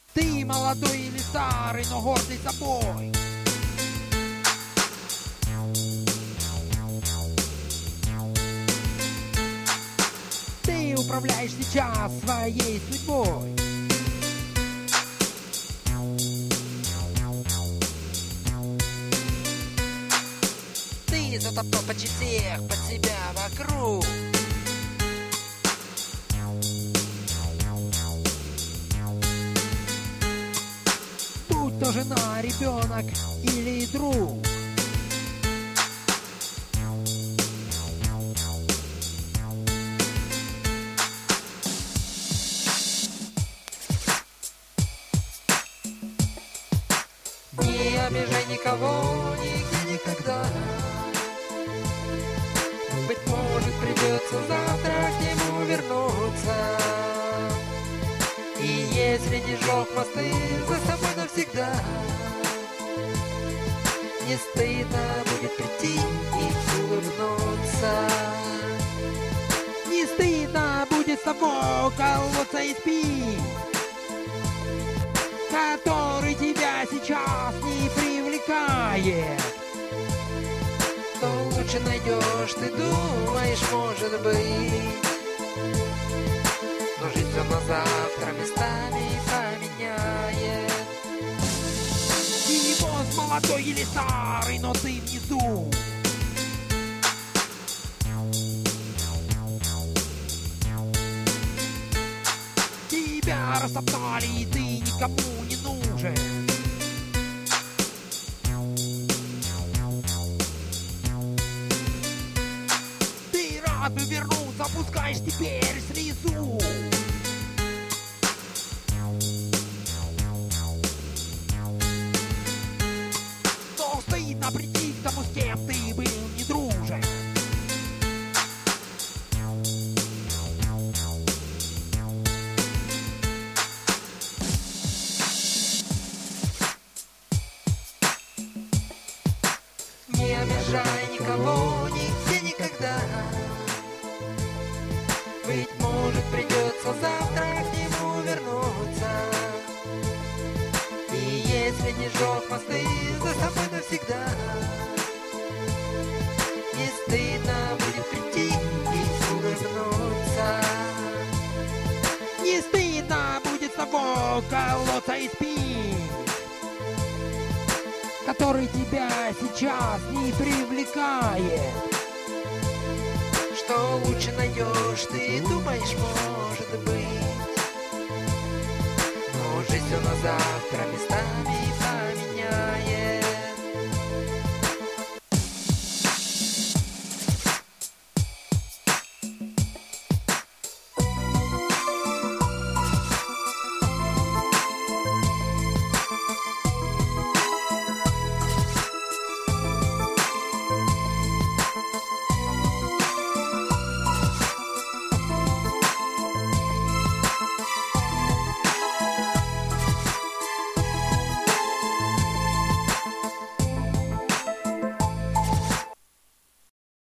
Ты молодой или старый, но гордый собой. Ты управляешь сейчас своей судьбой. Ты затоптал почти всех под себя вокруг. Будь то жена, ребенок или друг. Не обижай никого, нигде, никогда. Быть может, придется завтра к нему вернуться. И если не жёг мосты за собой навсегда, не стыдно будет прийти и улыбнуться. Не стыдно будет с тобой колоться и спить, который тебя сейчас не привлекает. То лучше найдешь, ты думаешь, может быть. Но жизнь все на завтра местами поменяет. И босс молодой или старый, но ты внизу. Тебя растоптали, и ты никому не нужен. Ты рад бы вернуться, пускаешь теперь слезу. Но стыдно прийти к тому, с кем ты был не дружен. Не обижай никого, нигде, никогда. Быть может, придется завтра к нему вернуться. И если не жёг мосты за собой навсегда, не стыдно будет прийти и улыбнуться. Не стыдно будет с тобой колоться и спить, который тебя сейчас не привлекает. Что лучше найдешь, ты думаешь, может быть.